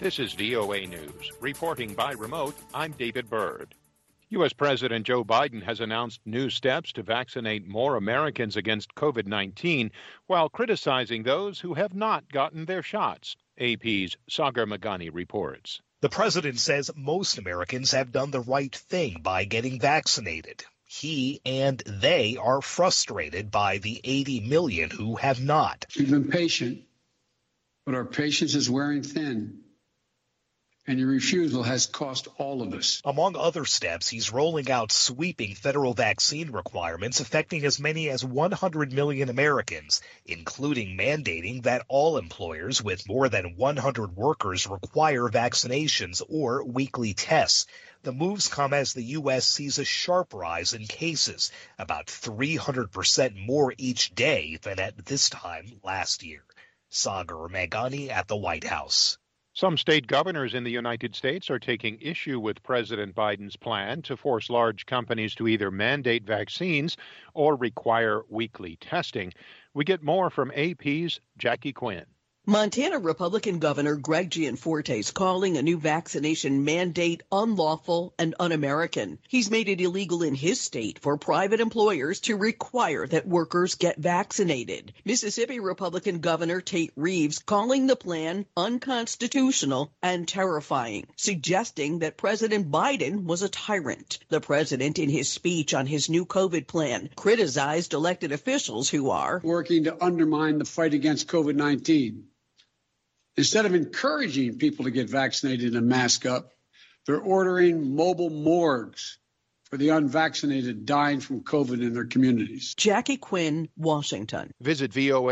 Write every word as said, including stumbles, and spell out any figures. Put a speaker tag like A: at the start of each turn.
A: This is V O A News. Reporting by remote, I'm David Byrd. U S. President Joe Biden has announced new steps to vaccinate more Americans against COVID nineteen while criticizing those who have not gotten their shots. A P's Sagar Meghani reports.
B: The president says most Americans have done the right thing by getting vaccinated. He and they are frustrated by the eighty million who have not.
C: We've been patient, but our patience is wearing thin. And your refusal has cost all of us.
B: Among other steps, he's rolling out sweeping federal vaccine requirements affecting as many as one hundred million Americans, including mandating that all employers with more than one hundred workers require vaccinations or weekly tests. The moves come as the U S sees a sharp rise in cases, about three hundred percent more each day than at this time last year. Sagar Meghani at the White House.
A: Some state governors in the United States are taking issue with President Biden's plan to force large companies to either mandate vaccines or require weekly testing. We get more from A P's Jackie Quinn.
D: Montana Republican Governor Greg Gianforte is calling a new vaccination mandate unlawful and un-American. He's made it illegal in his state for private employers to require that workers get vaccinated. Mississippi Republican Governor Tate Reeves calling the plan unconstitutional and terrifying, suggesting that President Biden was a tyrant. The president, in his speech on his new COVID plan, criticized elected officials who are
C: working to undermine the fight against COVID nineteen. Instead of encouraging people to get vaccinated and mask up, they're ordering mobile morgues for the unvaccinated dying from COVID in their communities.
D: Jackie Quinn, Washington.
A: Visit V O A